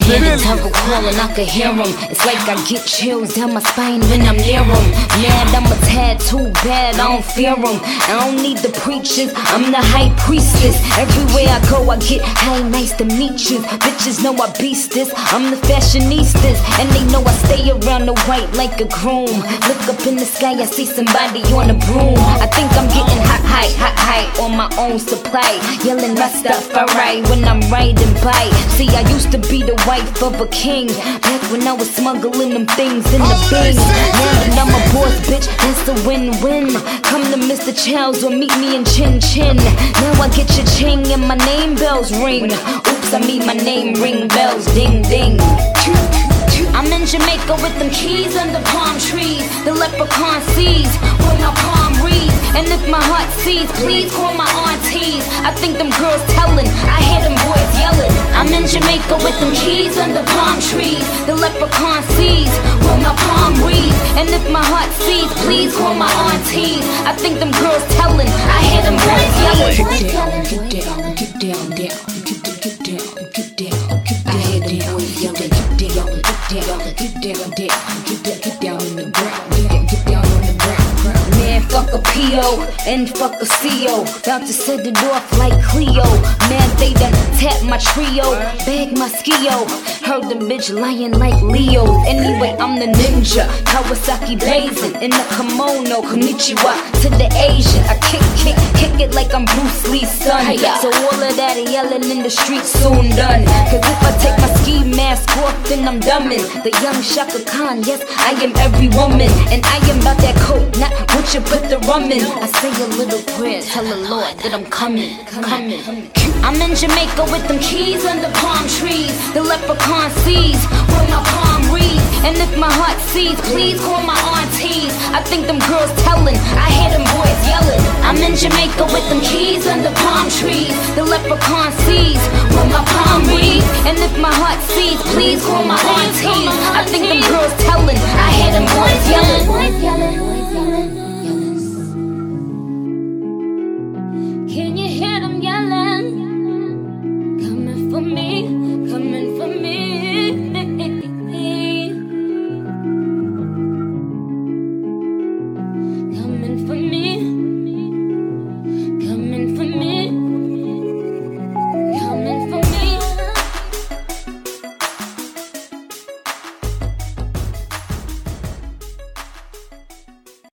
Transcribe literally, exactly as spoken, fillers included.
hear the turtle calling, I could hear him. It's like I get chills down my spine when I'm near him. Mad, I'm a tad too bad, I don't fear him. I don't need the preachers, I'm the high priestess. Everywhere I go, I get hi, nice to meet you. Bitches know I beast this, I'm the fashionistas, and they know I stay around the white like a groom. Look up in the sky, I see somebody on a broom. I think I'm getting hot, high, hot, high on my own supply. Yelling Rastafari when I'm riding by. See, I used to be the wife of a king back when I was smuggling them things in the bin. Now that I'm a boss, bitch, that's a win-win. Come to Mister Chow's or meet me in Chin Chin. Now I get your ching and my name bells ring. Oops, I mean my name ring bells, ding ding. I'm in Jamaica with them keys under palm trees. The leprechaun sees when my palm reads. And if my heart sees, please call my aunties. I think them girls telling, I hear them boys yelling. I'm in Jamaica with them keys under palm trees. The leprechaun sees when my palm reads. And if my heart sees, please call my aunties. I think them girls telling, I hear them boys yelling. Get down, get down, get down, down, get down, get down, get down. I hear them boys yelling, get down, get down, get down, down, get down, get down in the ground, get down on the ground. Man, fuck a P O and fuck a C O. About to set it off like Cleo. Man, they done tap my trio, bag my skio. Heard the bitch lying like Leo. Anyway, I'm the ninja, Kawasaki blazing in the kimono. Konnichiwa to the Asian. I kick, kick, kick it like I'm Bruce Lee's son. So all of that yelling in the streets soon done. Cause if I take my ski mask off, then I'm dumbin'. The young Shaka Khan, yes, I am every woman. And I am about that coke, not what you put the rum in. I say a little prayer, tell the Lord that I'm coming, coming. I'm in Jamaica with them keys under palm trees. The leprechaun sees when my palm reads. And if my heart sees, please call my aunties. I think them girls telling, I hear them boys yelling. I'm in Jamaica with them keys under palm trees. The leprechaun sees when my palm reads. And if my heart sees, please call my aunties. I think them girls telling, I hear them boys yelling.